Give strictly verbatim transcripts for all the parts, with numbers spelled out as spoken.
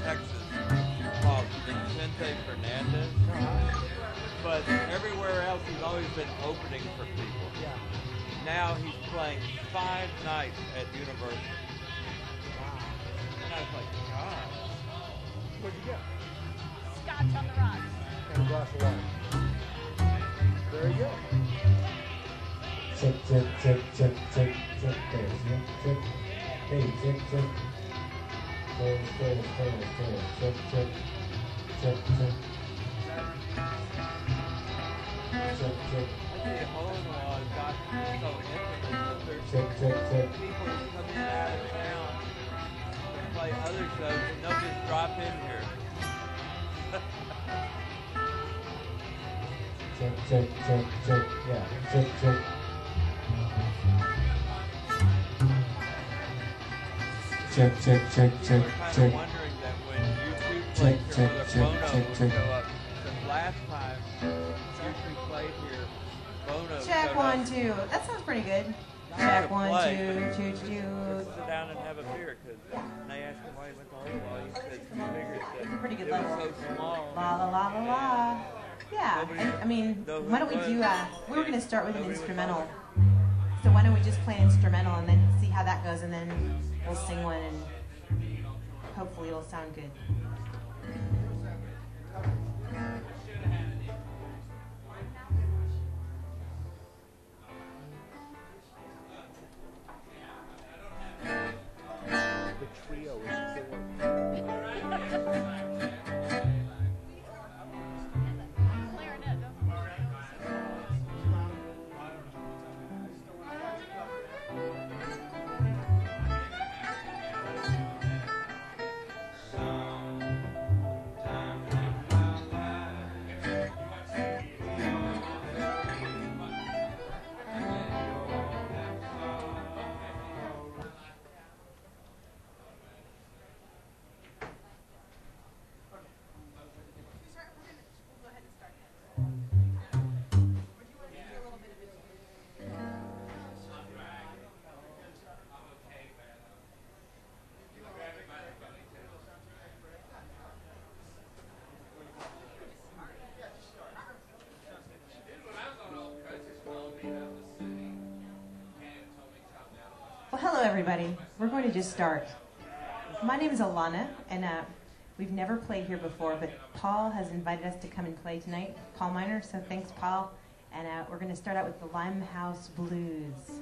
Texas called Vicente Fernandez. But everywhere else, he's always been opening for people. Yeah. Now he's playing five nights at Universal. Wow. And I was like, God. What'd you get? Scotch on the rocks. And a glass of wine. Very good. Check, check, check, check, check, check, check, check, hey, check, check. Check, check, check, check, check, check, check. Check, check. I think hole-in-one got so infamous that there's Check, check, check. people coming out of town to play other shows and they'll just drop in here. Check, check, check, check, yeah, check, check. Check, check, check, check, We're kind check. of wondering that when YouTube Check, plays check, here, whether check, Bono check, will check. show up. Because last time YouTube played here, Bono Check showed one, up. two. That sounds pretty good. Not Check to one, play, two, but two, just two. to sit down and have a beer. Because they asked him why he went to Ottawa. He said he figured that Pretty good it was level. so small. La la la la la. Yeah, I, I mean, why don't we do? Uh, we were gonna start with an instrumental. So why don't we just play an instrumental and then see how that goes, and then we'll sing one, and hopefully it'll sound good. The trio is killer. Clarinet, don't Well, hello everybody. We're going to just start. My name is Alana, and uh, we've never played here before, but Paul has invited us to come and play tonight, Paul Miner, so thanks, Paul. And uh, we're going to start out with the Limehouse Blues.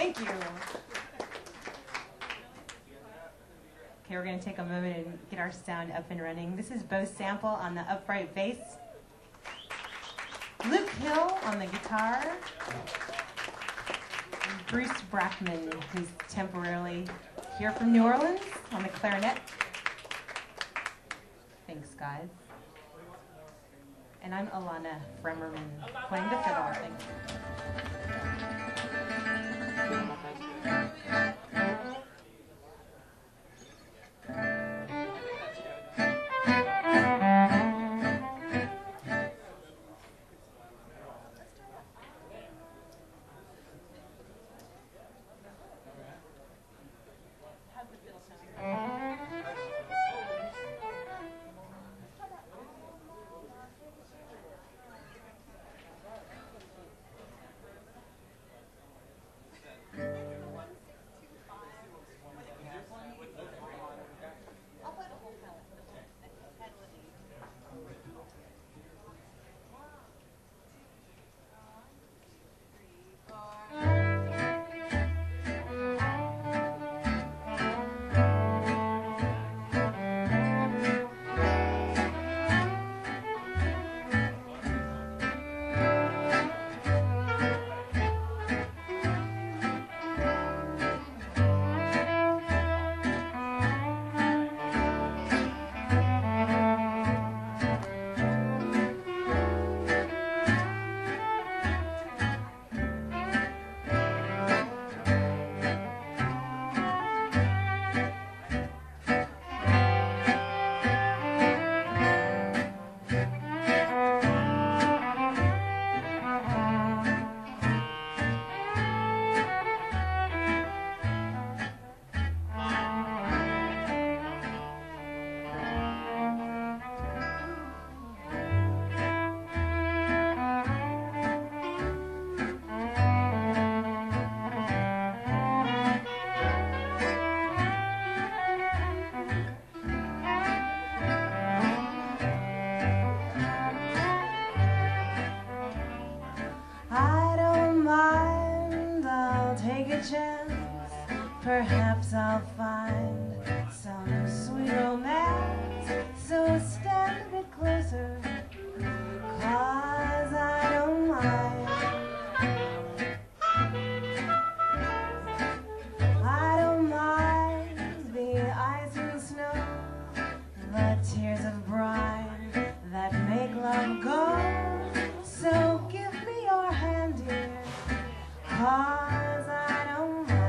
Thank you. Okay, we're going to take a moment and get our sound up and running. This is Bo Sample on the upright bass. Luke Hill on the guitar. And Bruce Brackman, who's temporarily here from New Orleans, on the clarinet. Thanks, guys. And I'm Alana Fremmerman, playing the fiddle. Thanks. Perhaps I'll find some sweet romance, so stand a bit closer, 'cause I don't mind. I don't mind the ice and snow, the tears of brine that make love go. So give me your hand, dear, 'cause I don't mind.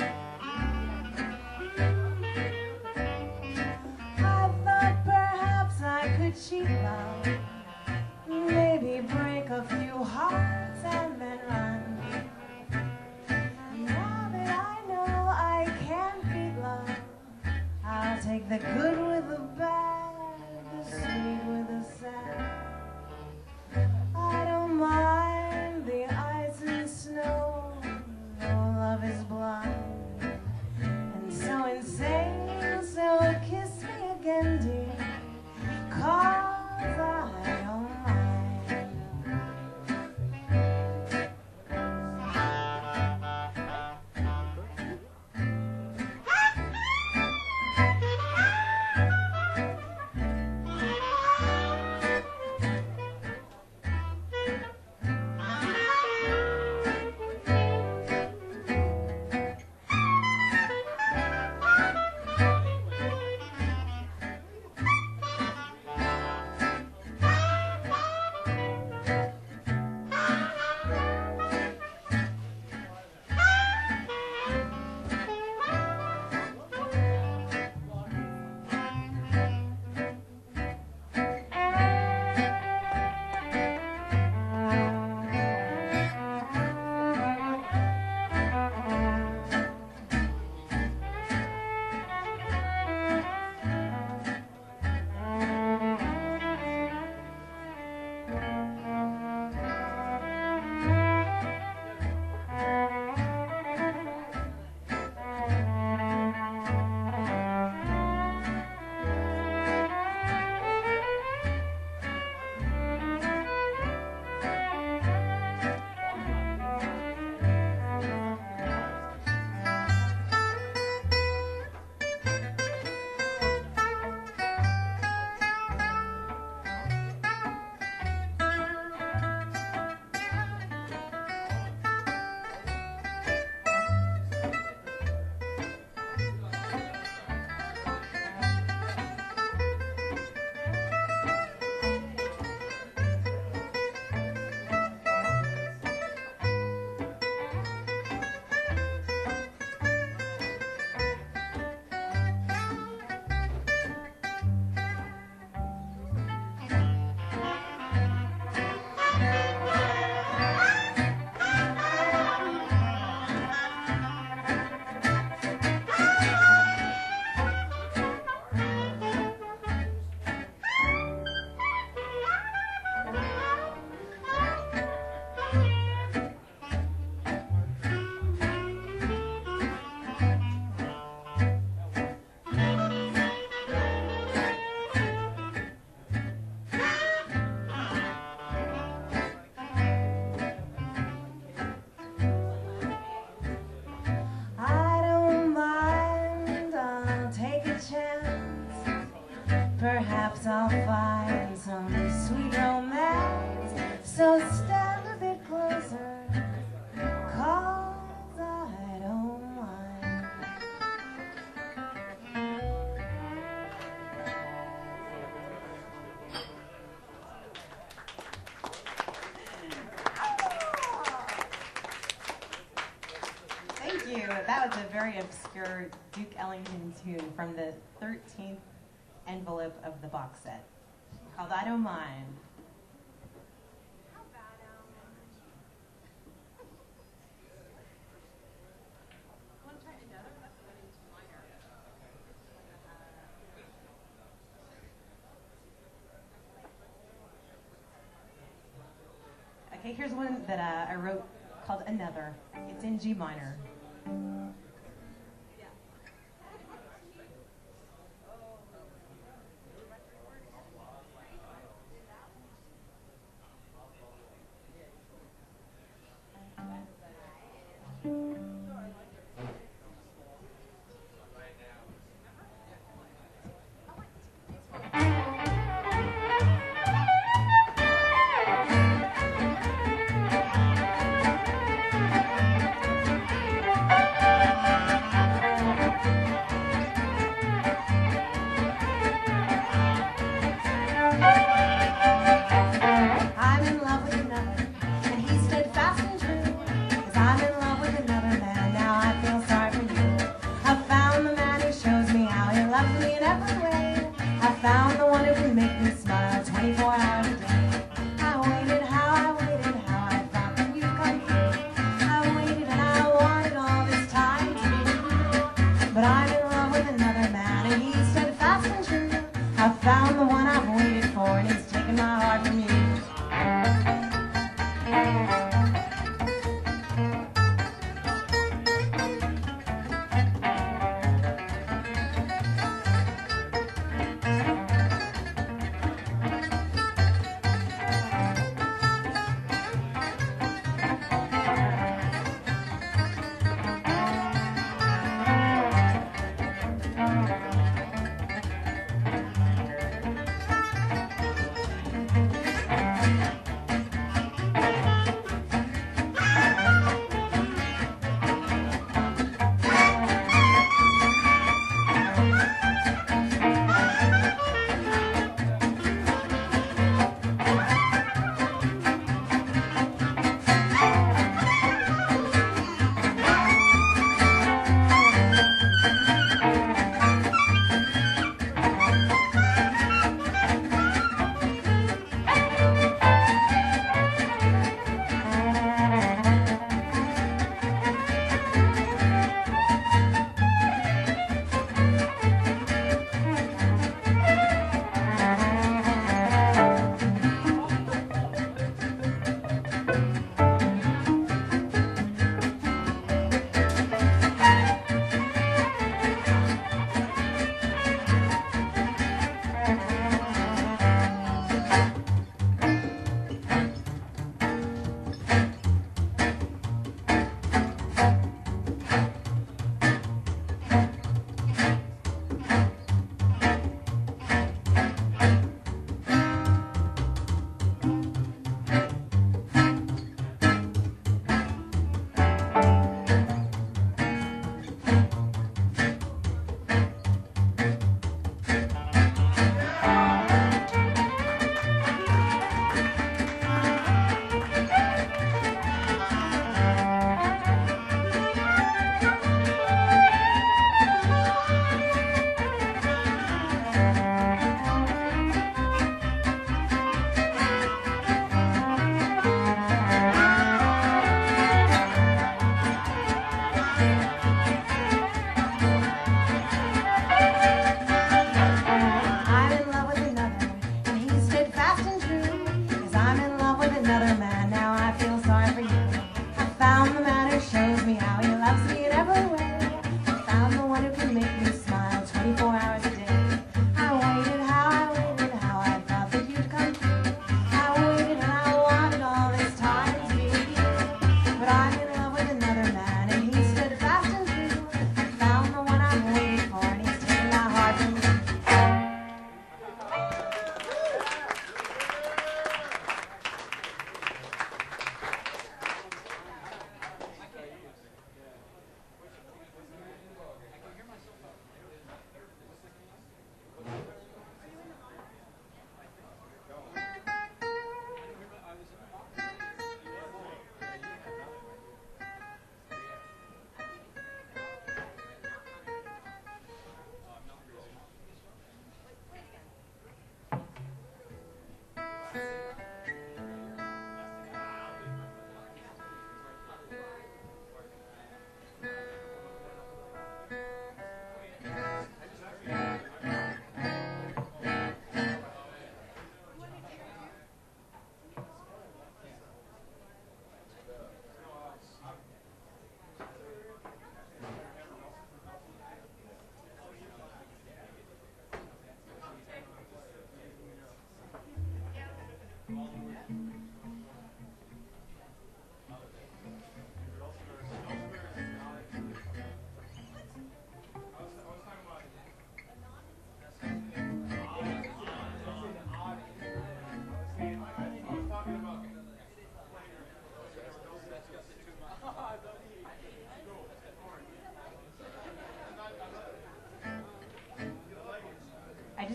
Cheat love, maybe break a few hearts and then run. Now that I know I can't beat love, I'll take the good with the bad, the sweet with the sad. I don't mind the ice and snow, though love is blind and so insane. So kiss me again, dear, 'cause I don't mind. you. That was a very obscure Duke Ellington tune from the thirteenth envelope of the box set called I Don't Mind. Okay, here's one that uh, I wrote called Another. It's in G minor. I'm in love with another, and he's steadfast and true. 'Cause I'm in love with another man, now I feel sorry for you. I found the man who shows me how he loves me in every way. I found the one who can make me smile twenty-four hours a day. I waited, how I waited, how I thought that you'd come through. I waited and I wanted all this time to be with you. But I'm in love with another man, and he's steadfast and true. I found the one I've waited for, and he's taken my heart from you.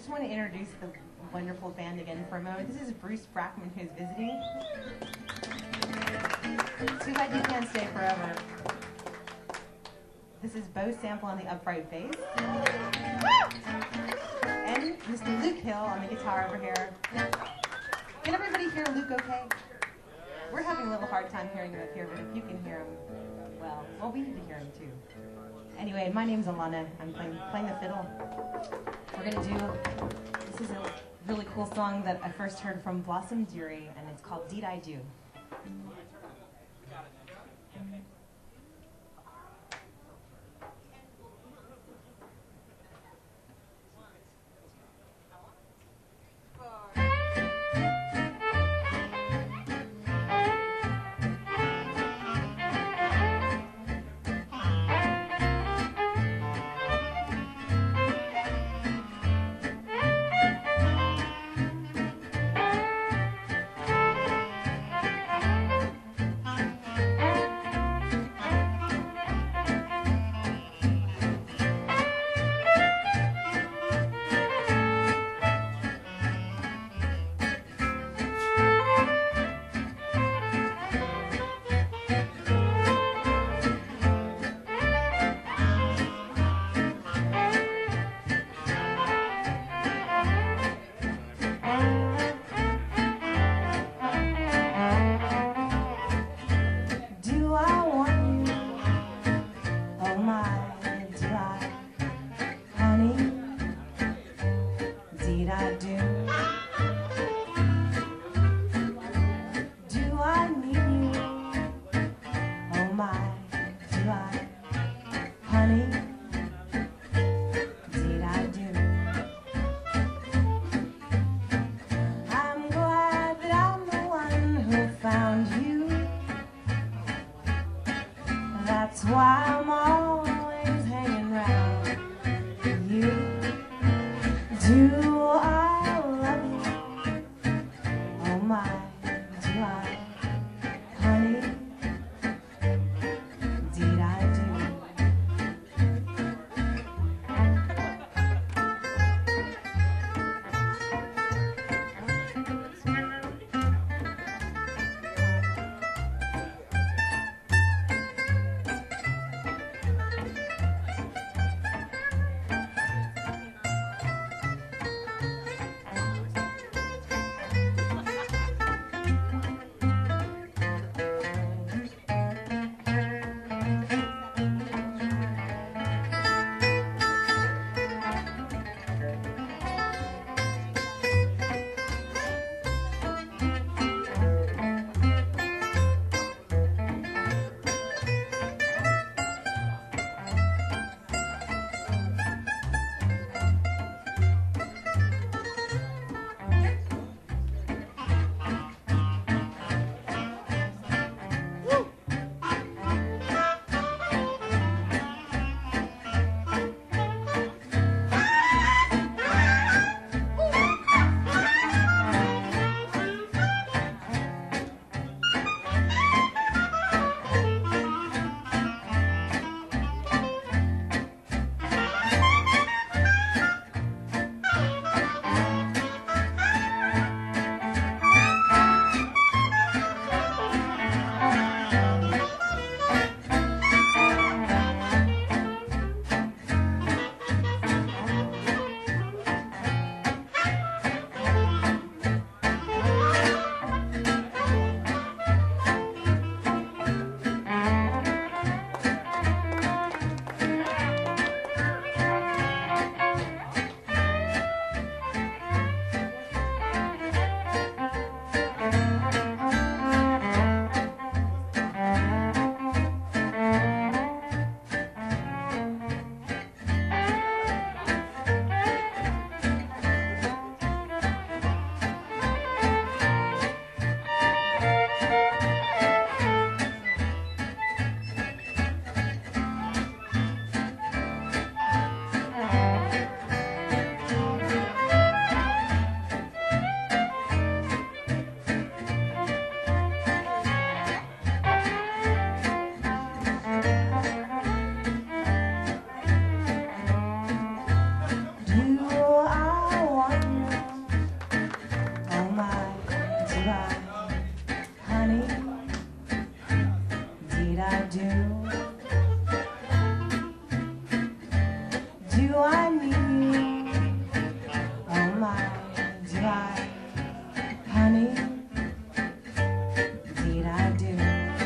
just want to introduce the wonderful band again for a moment. This is Bruce Brackman, who's visiting. Too bad you can't stay forever. This is Bo Sample on the upright bass. And Mister Luke Hill on the guitar over here. Can everybody hear Luke okay? We're having a little hard time hearing him up here, but if you can hear him, well, well, we need to hear him too. Anyway, my name's Alana. I'm playing, playing the fiddle. We're going to do, this is a really cool song that I first heard from Blossom Dearie, and it's called Deed I Do. Do I need you? Oh my, do I, honey? Indeed I do.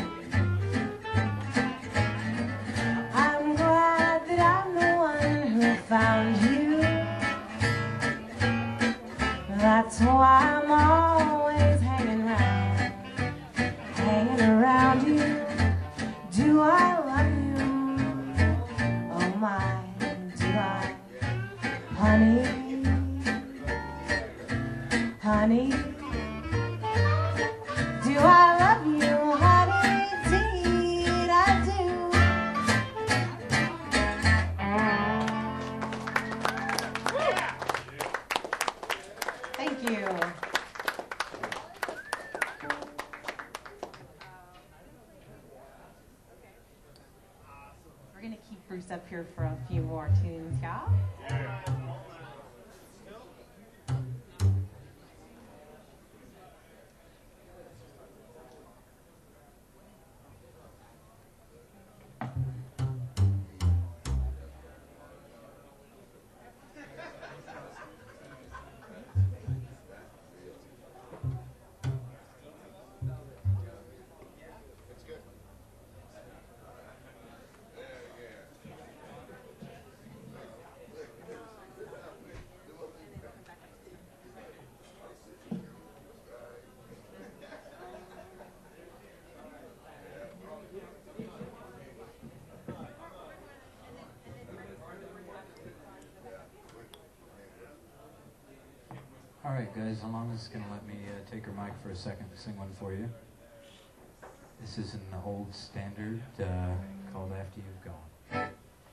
I'm glad that I'm the one who found you. That's why I'm always hanging around, hanging around you. Do I love you? Oh my, do I, honey, honey? Do I love you, honey? Indeed I do. Thank you. We're going to keep Bruce up here for a few more tunes, y'all. All right, guys, Alana's going to let me uh, take her mic for a second to sing one for you. This is an old standard uh, called After You've Gone.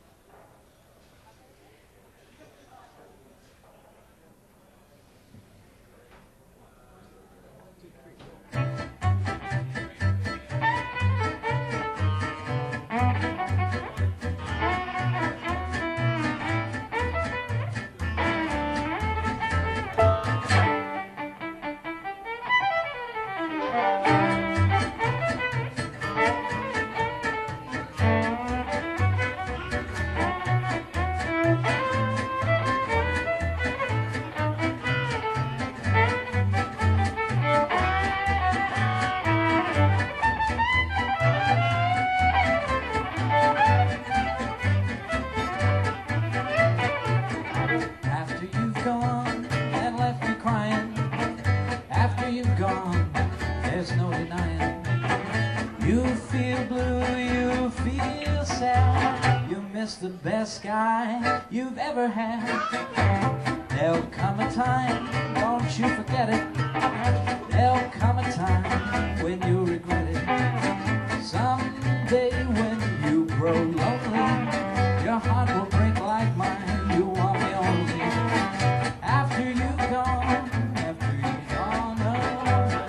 The best guy you've ever had. There'll come a time, don't you forget it. There'll come a time when you'll regret it. Someday when you grow lonely, your heart will break like mine. You want me only after you've gone, after you've gone away.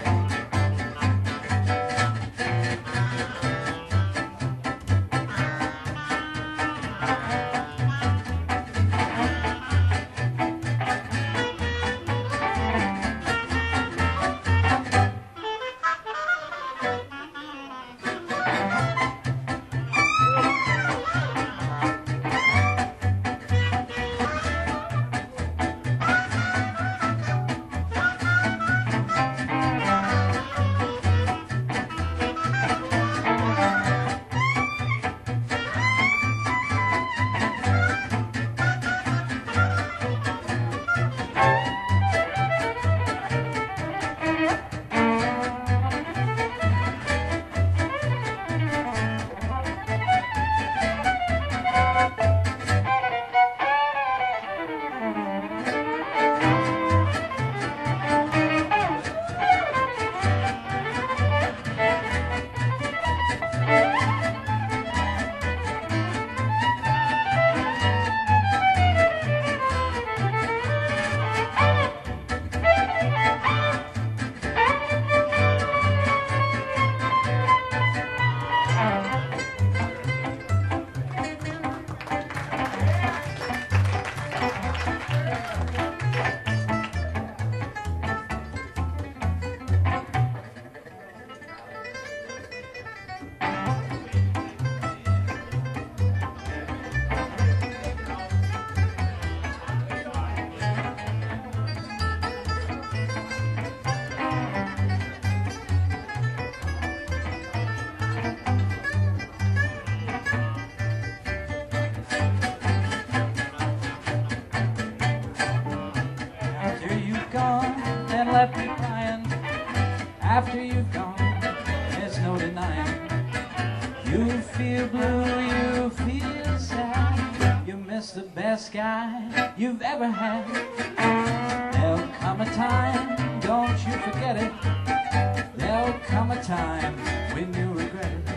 you feel blue, you feel sad. You miss the best guy you've ever had. There'll come a time, don't you forget it. There'll come a time when you regret it.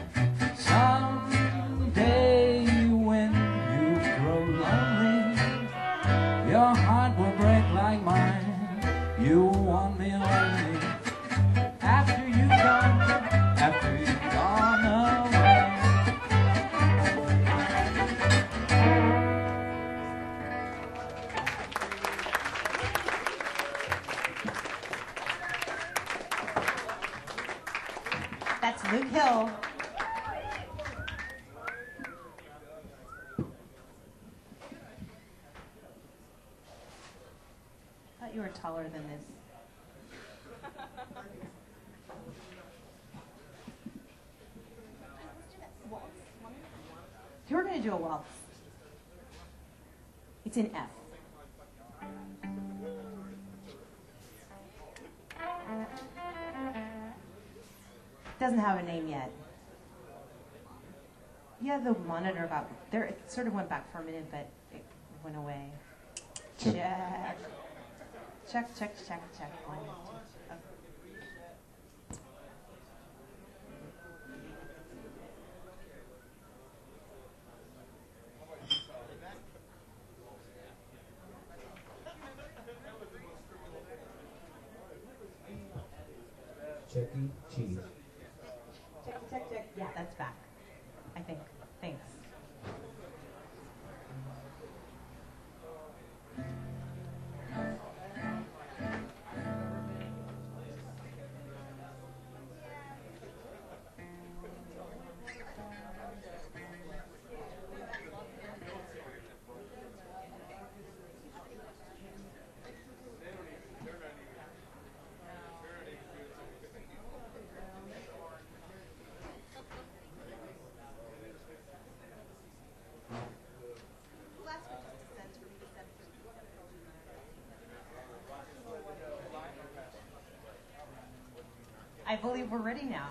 Someday when you grow lonely, your heart will break like mine. You want me only after you've gone, after you've gone away. That's Luke Hill. I thought you were taller than this. You're going to do a waltz. It's in F. Doesn't have a name yet. Yeah, the monitor got there. It sort of went back for a minute, but it went away. Check. Check. Check, check, check, check. One, two, okay. Chuck E. Cheese. Check, check, check. Yeah, that's back. I think. Thanks. I believe we're ready now.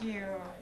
you.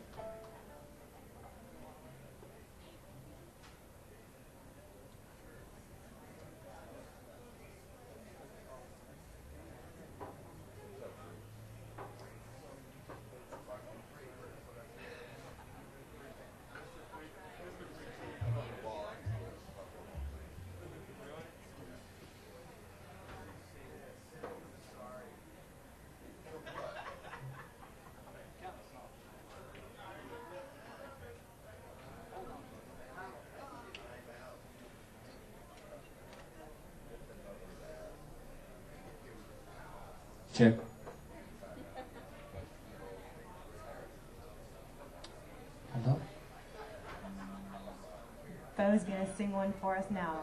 Check. Hello? Bo's gonna sing one for us now.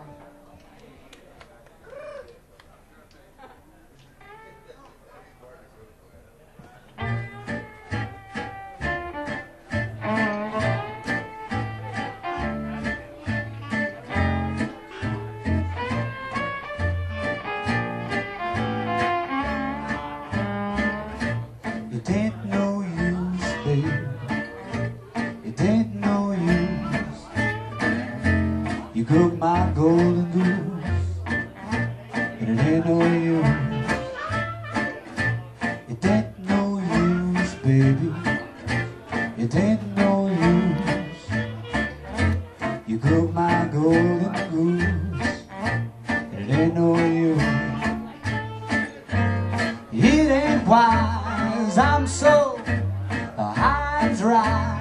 It ain't no use, babe. It ain't no use. You cook my golden goose, and it ain't no use. It ain't no use, baby. It ain't no use. You cook my golden goose, and it ain't no use. It ain't wise, I'm so high and dry.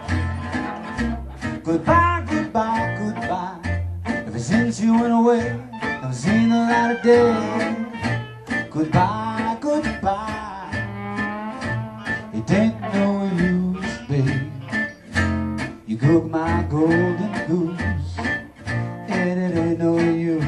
Goodbye, goodbye, goodbye. Ever since you went away, I've seen the light of day. Goodbye, goodbye. It ain't no use, babe. You cook my golden goose, and it ain't no use.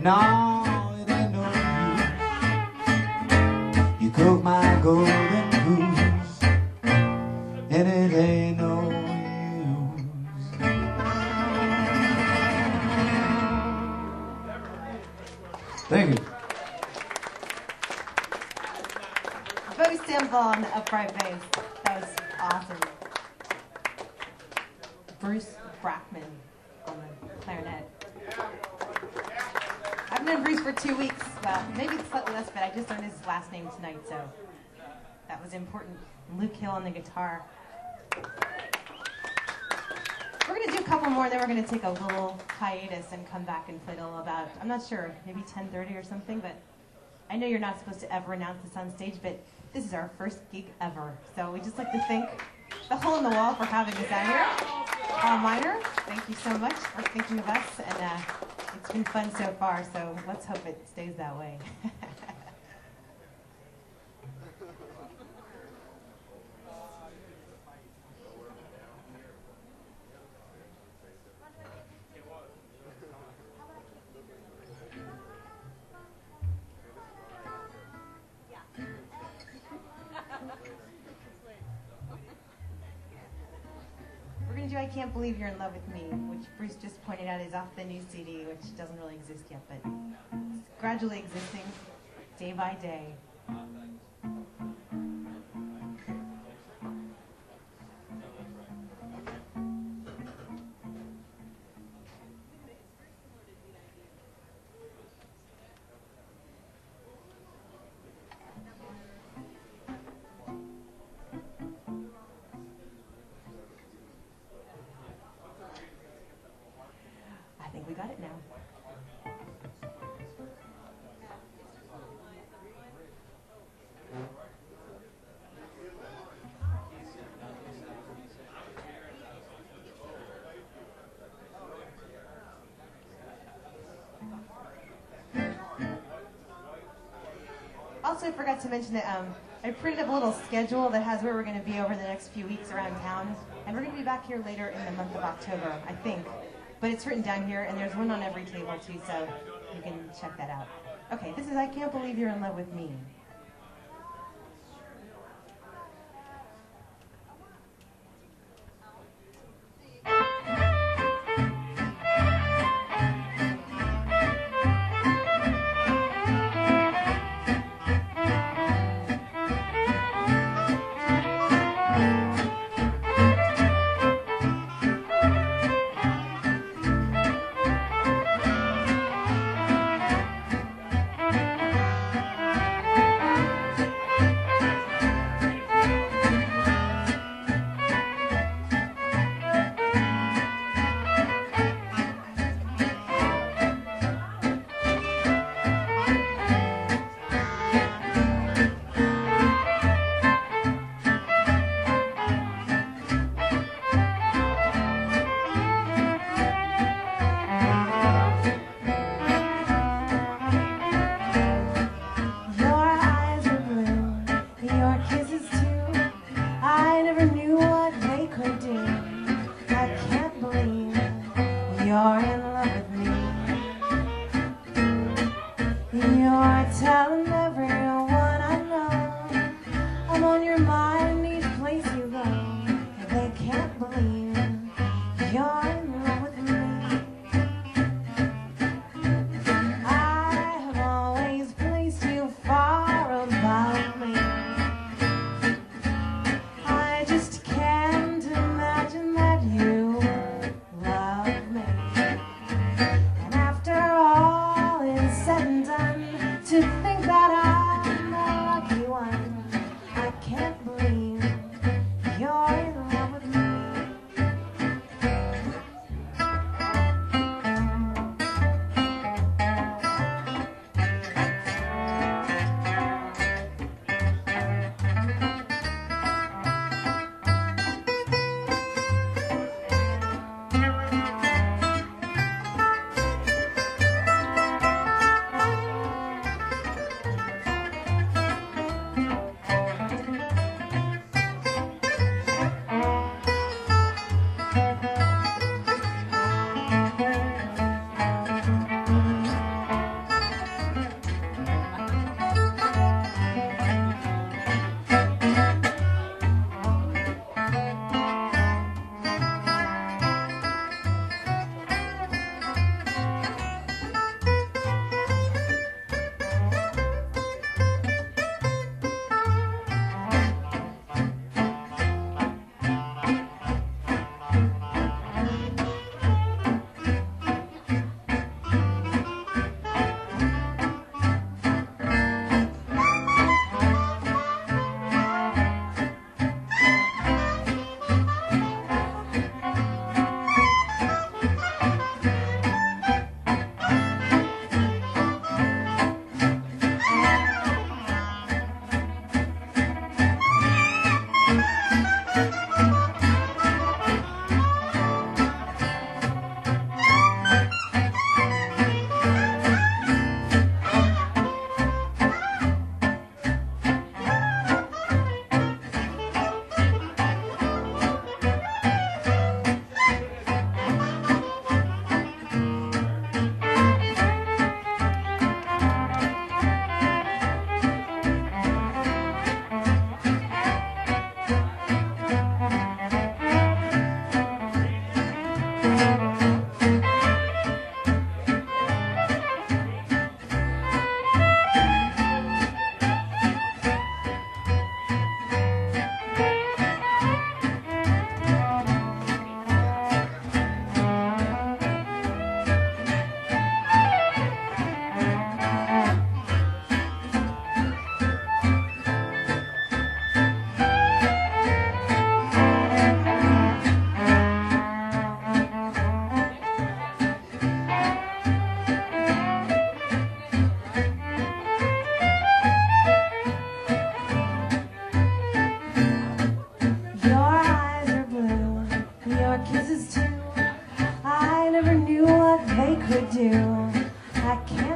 No, it ain't no use. You cook my golden goose, and it ain't no use. Thank you. Bo Sample on the upright bass. That was awesome. Bruce Brackman on the clarinet. I've known Bruce for two weeks. Well, maybe it's slightly less, but I just learned his last name tonight, so that was important. Luke Hill on the guitar. We're going to do a couple more, then we're going to take a little hiatus and come back and play till about, I'm not sure, maybe ten thirty or something, but I know you're not supposed to ever announce this on stage, but this is our first gig ever. So we just like to thank the Hole in the Wall for having us out here. Paul Miner, thank you so much for thinking of us, and uh, it's been fun so far, so let's hope it stays that way. We're going to do I Can't Believe You're in Love with Me, which Bruce just pointed out is off the new C D, which doesn't really exist yet, but it's gradually existing day by day. I think we got it now. Also, I forgot to mention that um, I printed up a little schedule that has where we're going to be over the next few weeks around town. And we're going to be back here later in the month of October, I think. But it's written down here, and there's one on every table, too, so you can check that out. Okay, this is I Can't Believe You're in Love with Me. To think that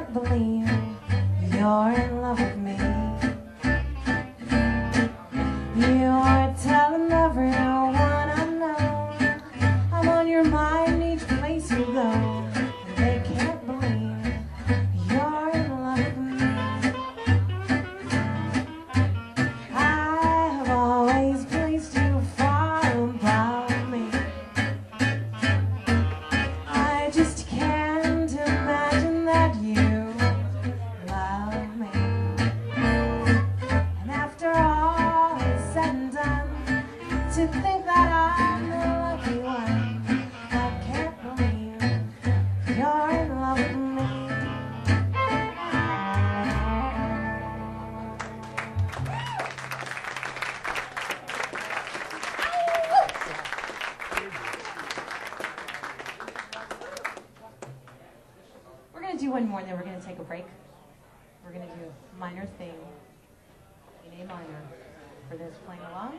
can't believe you're in love with me. You are telling everyone I know I'm on your mind each place you go. And they can't believe you're in love with me. I have always placed you far above me. I just can't imagine that you love me. And after all is said and done, to think that I'm the lucky one, I can't believe you're in love with me. We're going to do one more, then we're going to take a break. We're going to do a minor thing in A minor for those playing along.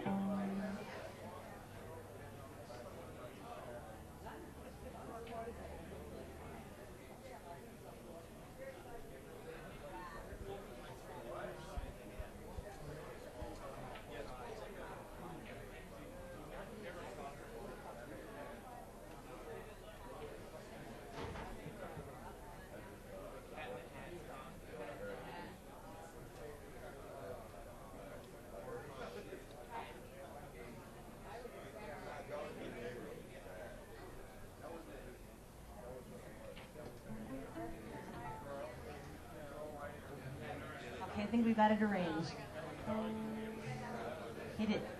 Okay, I think we got it arranged. Hit it.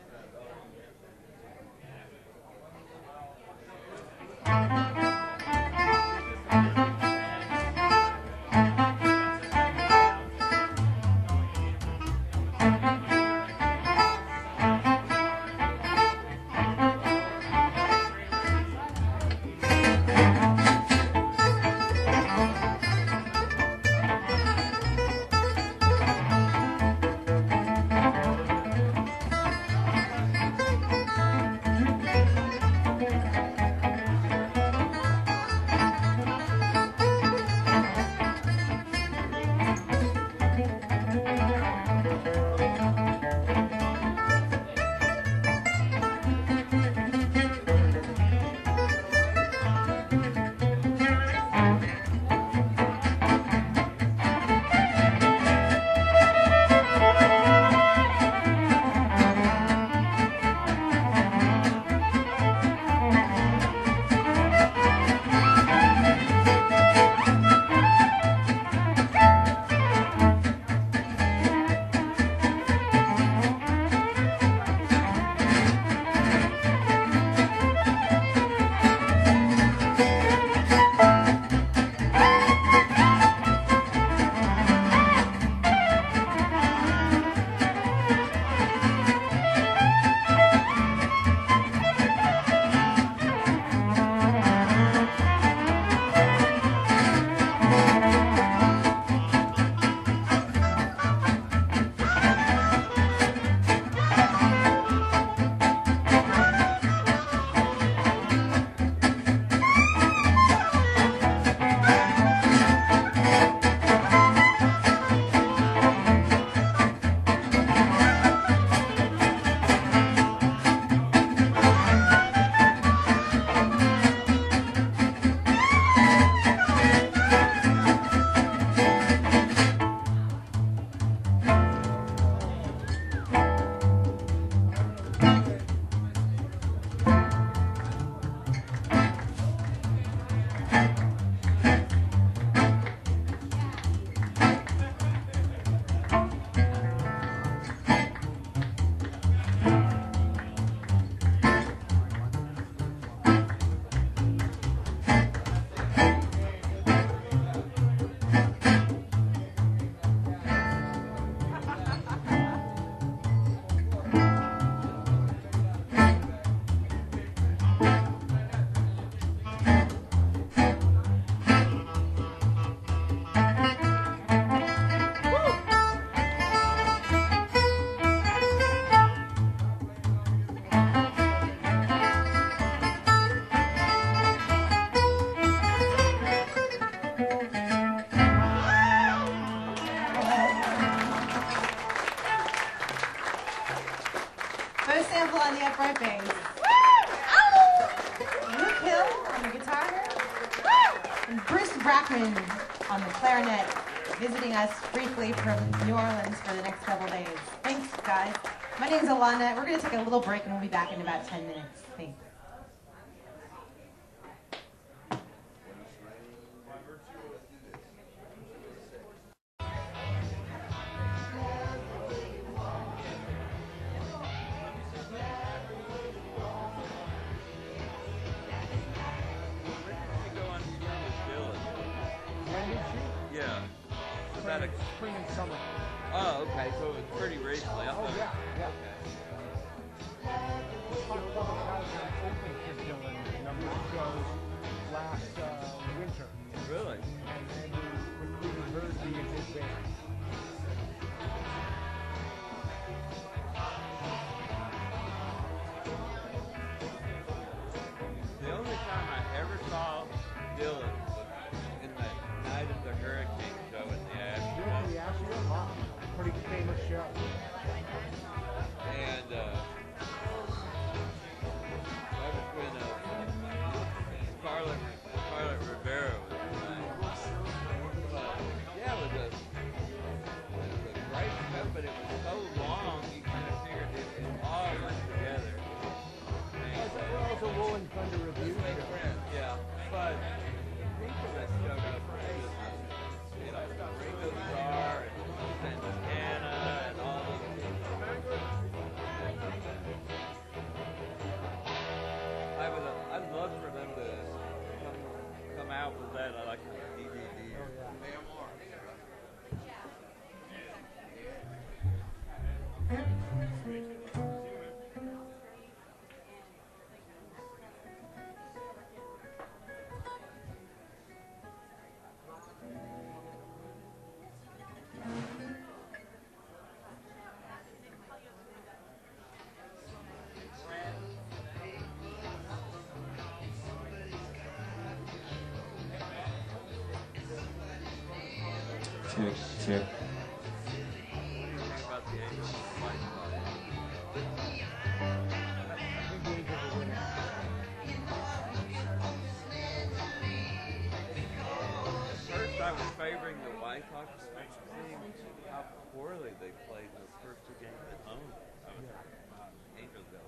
on the upright bass. Luke Hill on the guitar. And Bruce Brackman on the clarinet, visiting us briefly from New Orleans for the next couple days. Thanks, guys. My name's Alana. We're going to take a little break and we'll be back in about ten minutes. Thanks. Yeah. About a Spring and summer. Oh, okay. So it was pretty recently. I Oh, thought- yeah, yeah. Okay. Hot Club has an opening for Dylan a number of shows last uh, winter. Really? And Andrew recruited her to be in his band. The only time I ever saw Dylan was in the Night of the Hurricane show in the Dylan Asheville. the Asheville, huh? Pretty famous show. And uh, that was when uh, Scarlett, Scarlett Rivera was playing. But yeah, it was a, it was a great show, but it was so long you kind of figured it, it all went together. And, uh, Well, it's a Rolling Thunder review Big show. friend, yeah. But people that showed up were just, you know, Ringo Starr and Santana and all those people. I would, uh, I'd love for them to come, come out with that, uh, like a D V D. Oh, yeah. Check, check. About the age of Mike Myers. I think the Angels are winning. First, I was favoring the White Sox, but seeing how poorly they played those first two games at home, I was Angels go.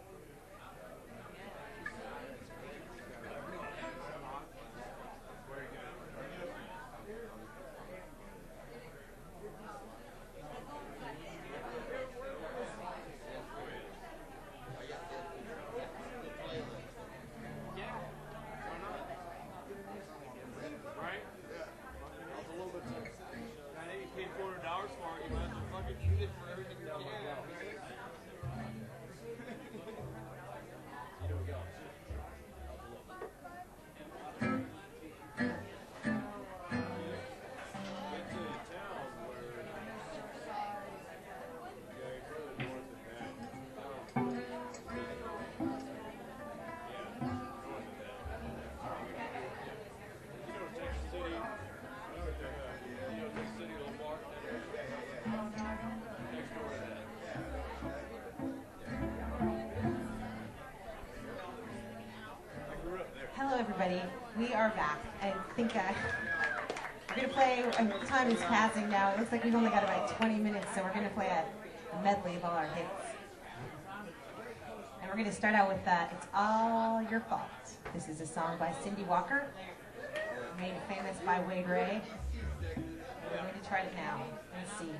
Hello, everybody. We are back. I think uh, we're going to play, uh, time is passing now. It looks like we've only got about twenty minutes, so we're going to play a, a medley of all our hits. And we're going to start out with uh, It's All Your Fault. This is a song by Cindy Walker, made famous by Wade Ray. We're going to try it now. Let's see.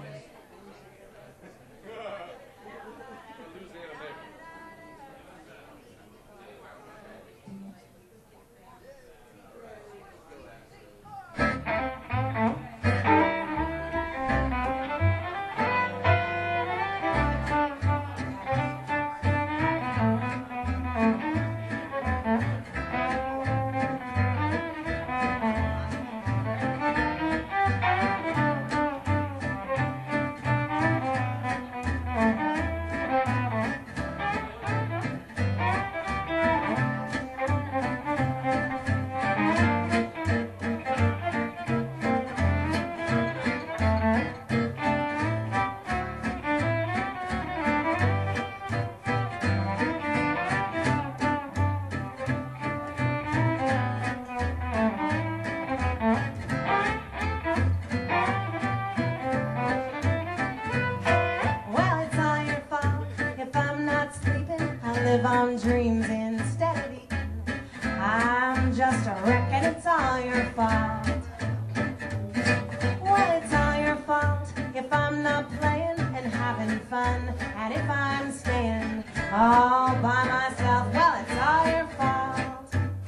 if I'm not playing and having fun, and if I'm staying all by myself, well, it's all your fault.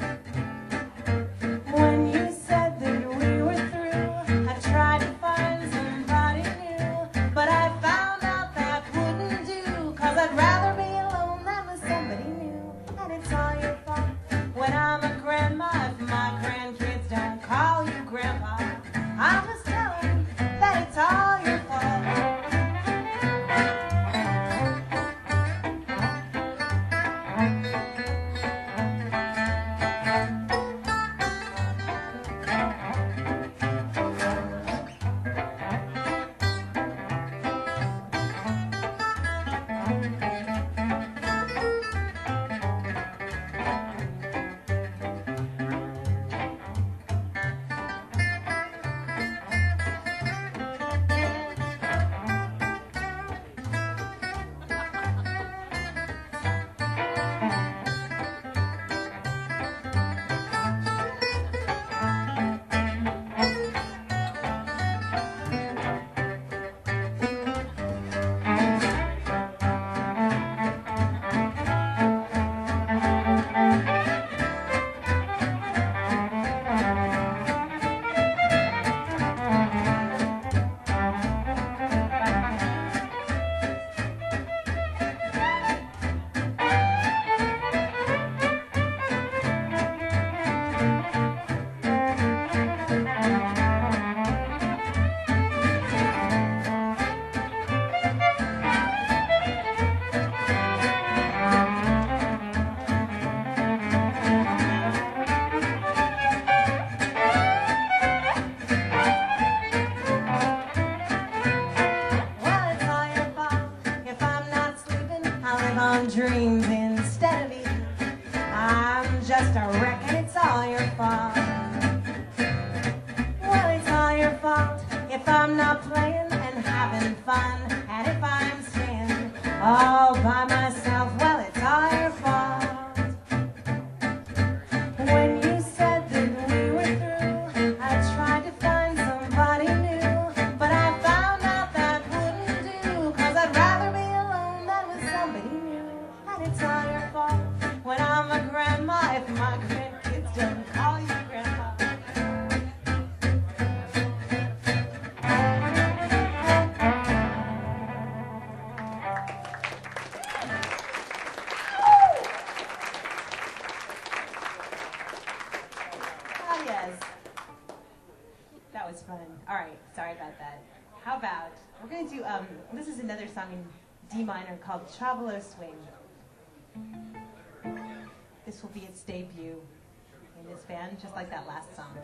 When you said that we were through, I tried to find somebody new, but I found out that wouldn't do, 'cause I'd rather be alone than with somebody new, and it's all your fault. When I'm a grandma, if my grandkids don't call you grandpa, I'll just tell them that it's all your fault. Dreams instead of eating. I'm just a wreck and it's all your fault. Well, it's all your fault if I'm not playing and having fun, and if I'm staying all by myself, well, it's all your fault. When you said that we were through, I tried to find somebody new, but I found out that wouldn't do, 'cause I'd rather be alone than with somebody new. And it's all your fault. When I'm a grandma, if my grandkids don't call you grandma. Oh, yes. That was fun. All right, sorry about that. How about, we're going to do, um, this is another song in D minor called Travelo Swing. This will be its debut in this band, just like that last song.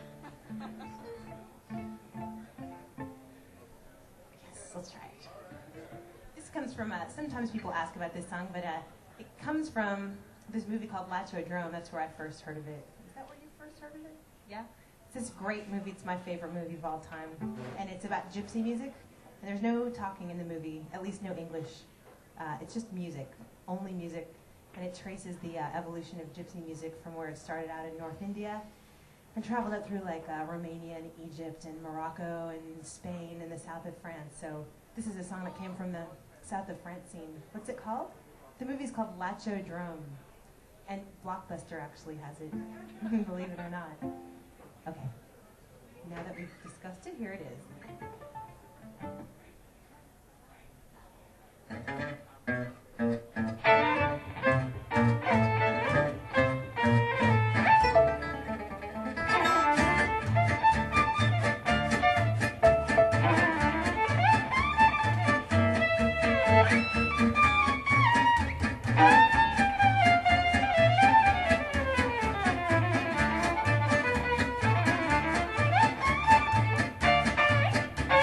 Yes, let's try it. This comes from, uh, sometimes people ask about this song, but uh, it comes from this movie called Latch-O-Drome. That's where I first heard of it. Is that where you first heard of it? Yeah? It's this great movie. It's my favorite movie of all time. And it's about gypsy music. And there's no talking in the movie, at least no English. Uh, it's just music, only music. And it traces the uh, evolution of gypsy music from where it started out in North India and traveled up through like uh, Romania and Egypt and Morocco and Spain and the south of France. So this is a song that came from the south of France scene. What's it called? The movie's called Latch-O-Drome. And Blockbuster actually has it, believe it or not. Okay, now that we've discussed it, here it is.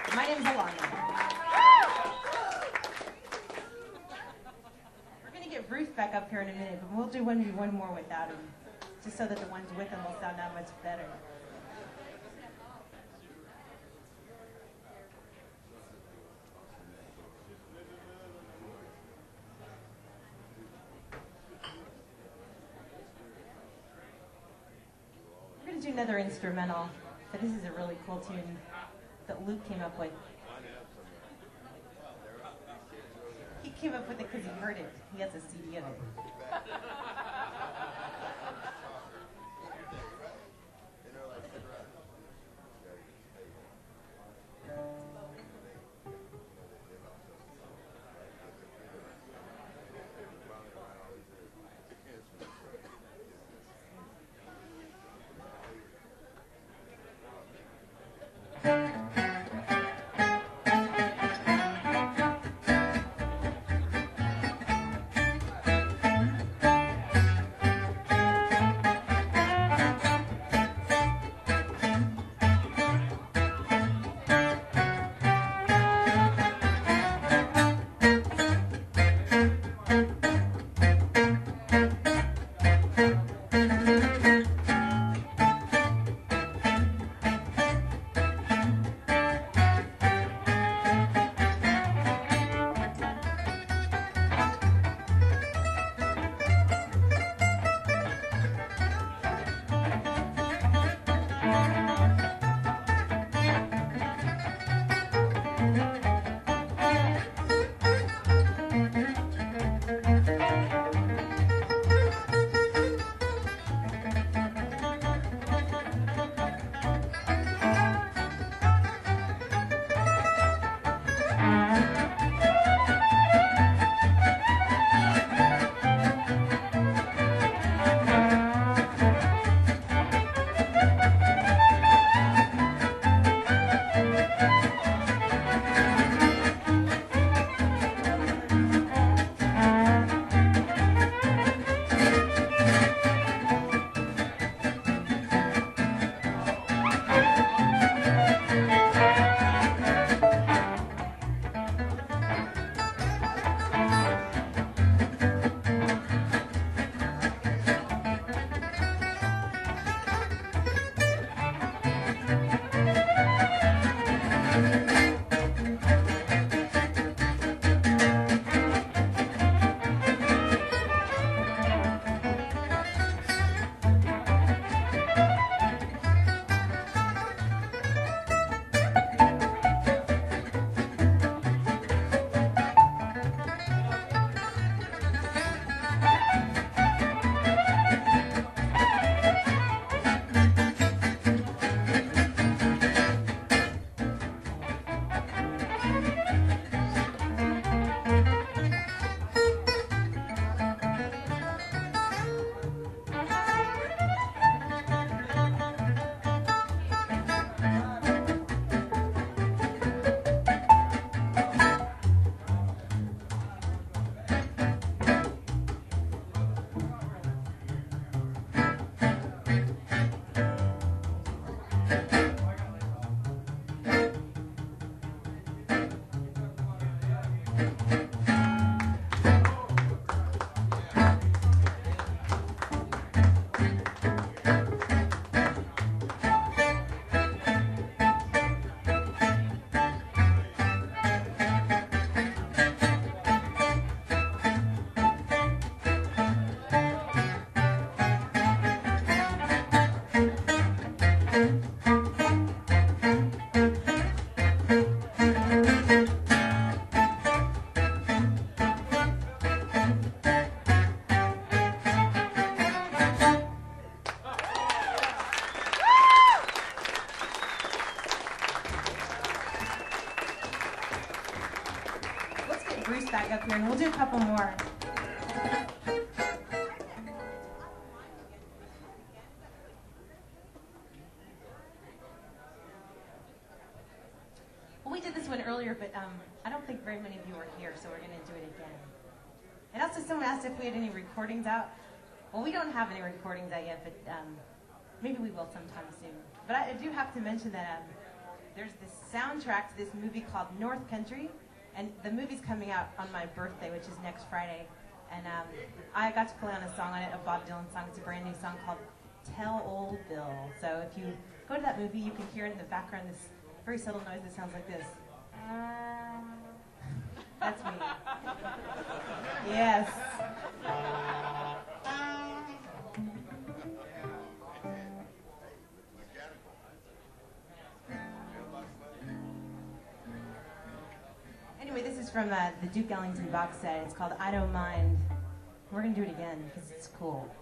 My name's Alana. We're going to get Ruth back up here in a minute, but we'll do one, one more without him, just so that the ones with him will sound that much better. We're going to do another instrumental, but this is a really cool tune that Luke came up with. He came up with it because he heard it. He has a C D of it. Bruce back up here, and we'll do a couple more. Well, we did this one earlier, but um, I don't think very many of you were here, so we're going to do it again. And also, someone asked if we had any recordings out. Well, we don't have any recordings out yet, but um, maybe we will sometime soon. But I, I do have to mention that um, there's this soundtrack to this movie called North Country, and the movie's coming out on my birthday, which is next Friday. And um, I got to play on a song on it, a Bob Dylan song. It's a brand new song called Tell Old Bill. So if you go to that movie, you can hear in the background this very subtle noise that sounds like this. That's me. Yes. Anyway, this is from uh, the Duke Ellington box set. It's called I Don't Mind. We're going to do it again because it's cool.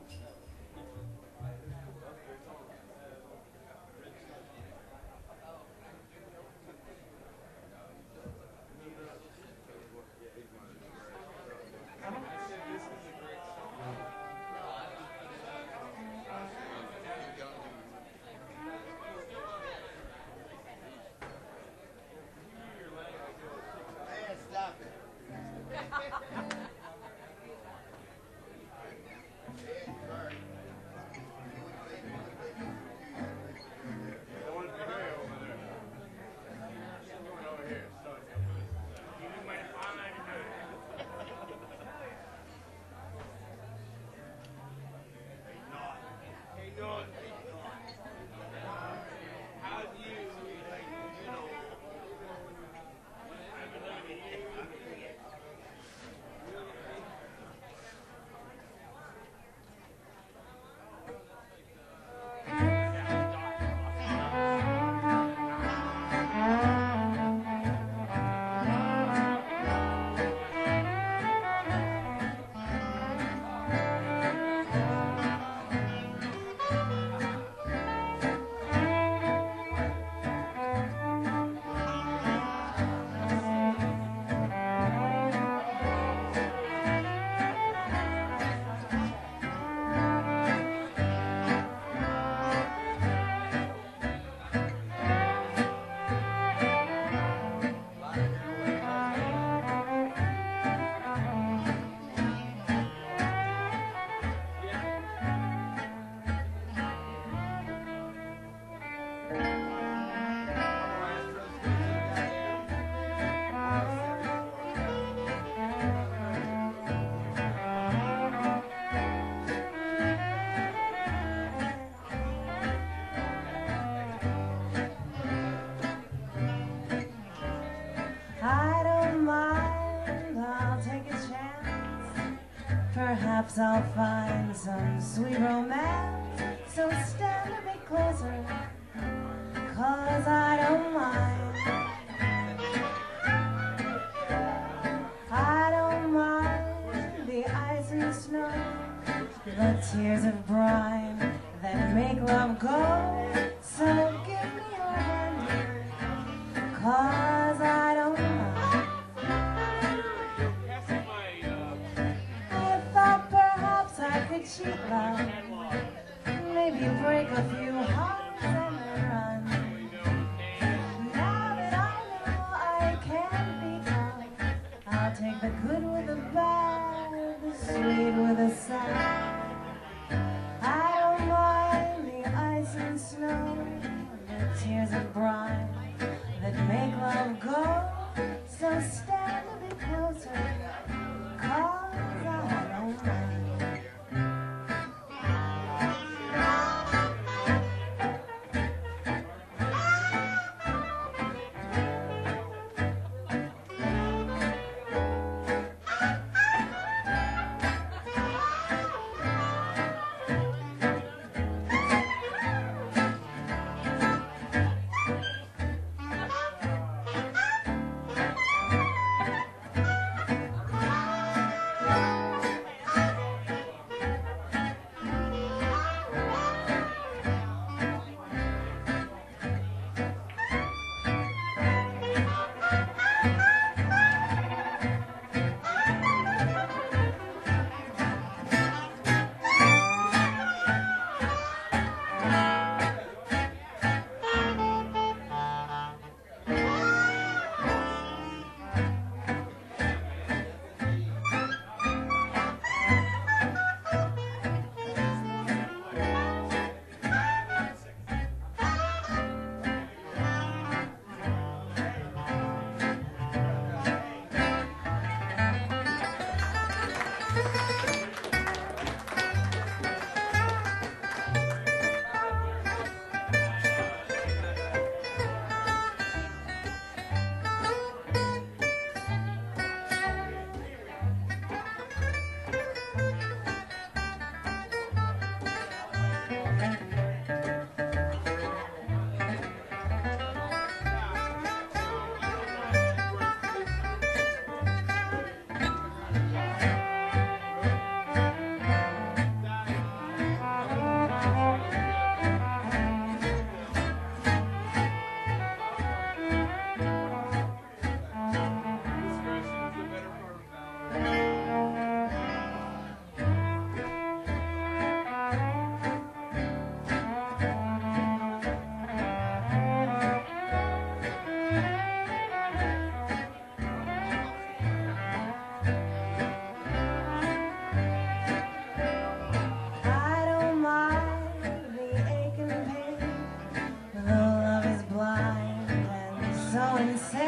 Perhaps I'll find some sweet romance, so stand a bit closer, 'cause I don't mind. I don't mind the ice and snow, the tears of brine that make love go. So give me your hand, 'cause I don't mind. Cheat love, maybe break a few hearts and then run. Now that I know I can be calm, I'll take the good with the bad, the sweet with the sad. I don't mind the ice and snow, the tears of brine that make love go. So stand a bit closer, 'cause I don't mind.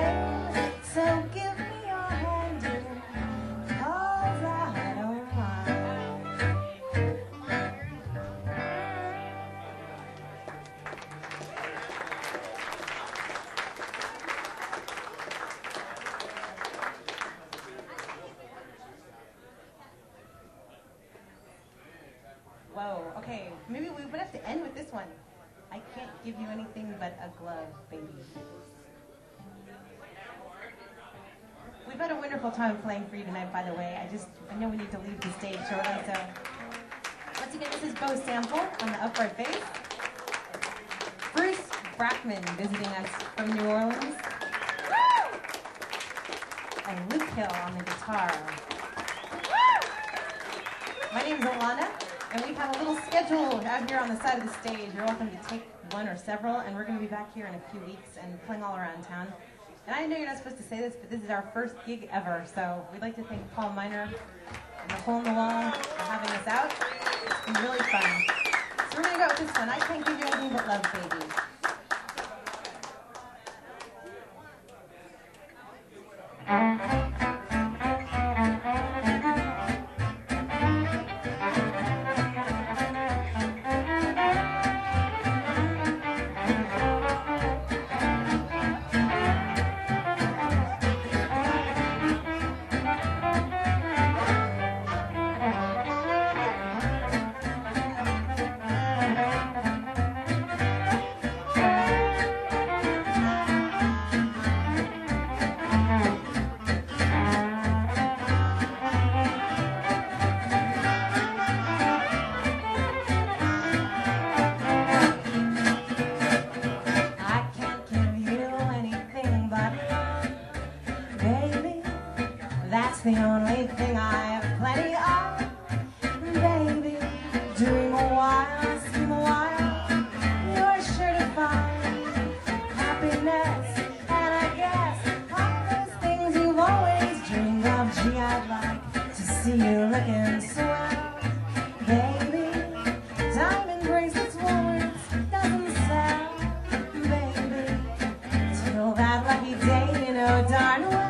thing. So give me your hand, dear, 'cause I don't mind. Whoa, okay, maybe we would have to end with this one. I can't give you anything but a glove, baby. We've had a wonderful time playing for you tonight, by the way. I just, I know we need to leave the stage shortly, so. Once again, this is Bo Sample on the upright bass. Bruce Brackman visiting us from New Orleans. And Luke Hill on the guitar. My name is Alana, and we have a little schedule out here on the side of the stage. You're welcome to take one or several, and we're going to be back here in a few weeks and playing all around town. And I know you're not supposed to say this, but this is our first gig ever, so we'd like to thank Paul Miner and the Hole in the Wall for having us out. It's been really fun. So we're going to go with this one. I Can't Give You Anything But Love, Baby. The only thing I have plenty of, baby. Doing a while, seem a while, you're sure to find happiness. And I guess all those things you've always dreamed of. Gee, I'd like to see you looking swell, baby. Diamond bracelets, Woolworths doesn't sell, baby. Till that lucky day, you know darn well.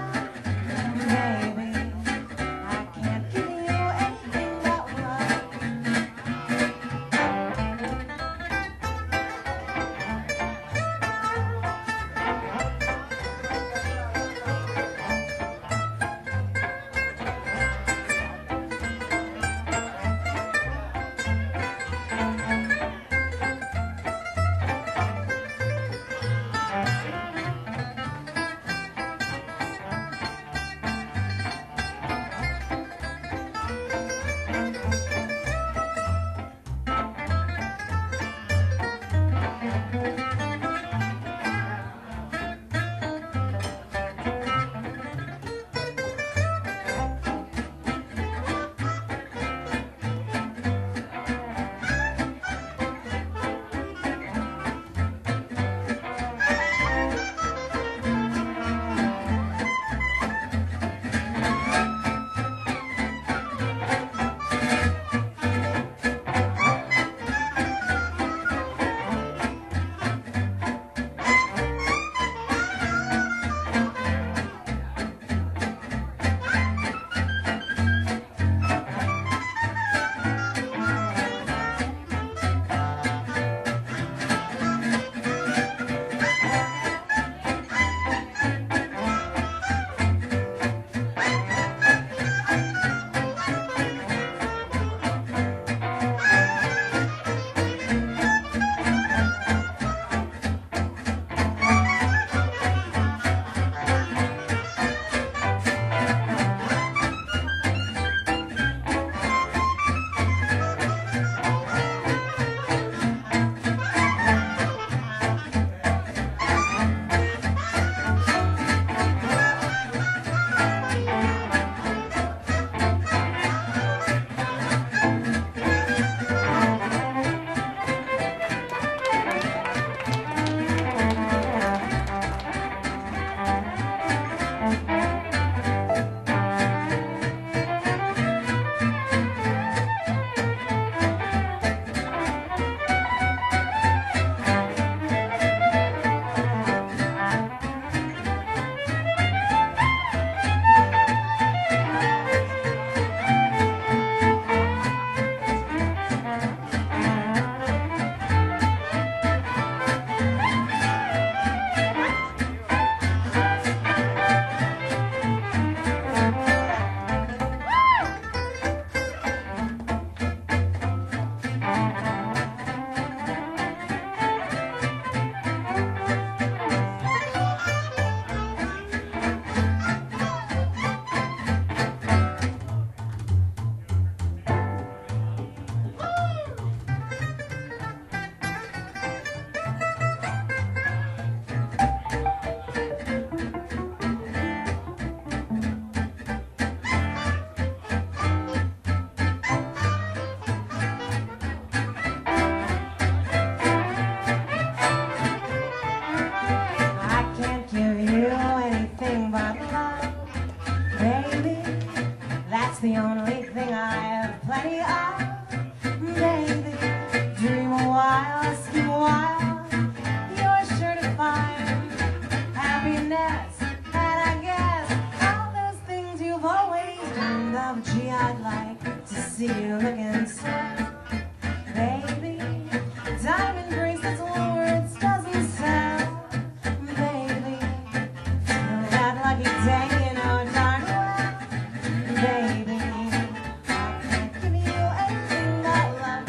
anything but love. Baby, that's the only thing I have plenty of. Baby, dream a while, scheme a while, you're sure to find happiness. And I guess all those things you've always dreamed of. Gee, I'd like to see you looking swell. Baby, diamond bracelets, words doesn't sell. Baby, that lucky day, you know darn well. Baby, I can't give you anything but love.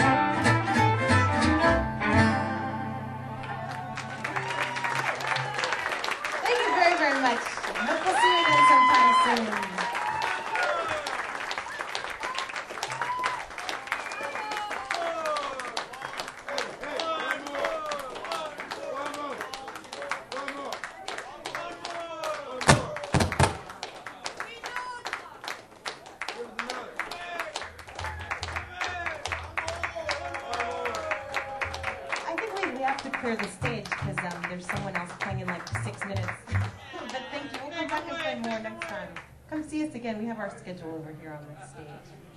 Thank you very, very much. Hope we'll see you again sometime soon. I think we, we have to clear the stage because um, there's someone else playing in like six minutes. But thank you. We'll come back and play more next time. Come see us again. We have our schedule over here on the stage.